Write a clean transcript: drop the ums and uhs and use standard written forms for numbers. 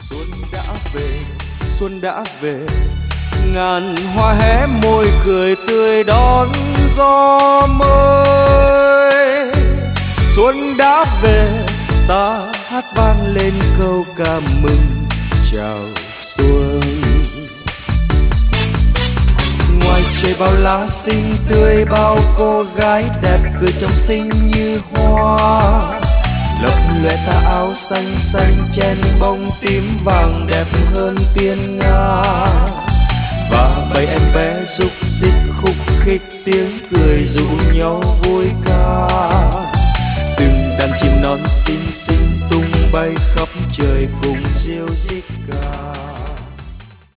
Xuân đã về, xuân đã về, ngàn hoa hé môi cười tươi đón gió mới. Xuân đã về, ta hát vang lên câu ca mừng chào xuân. Ngoài trời bao lá xinh tươi, bao cô gái đẹp cười trong xinh như hoa. Lấp lóe tà áo xanh xanh chen bông tím vàng đẹp hơn tiên nga. Và bầy em bé rúc rít khúc khích tiếng cười rủ nhau vui ca. Từng đàn chim non xinh xinh tung bay khắp trời cùng ríu rít ca.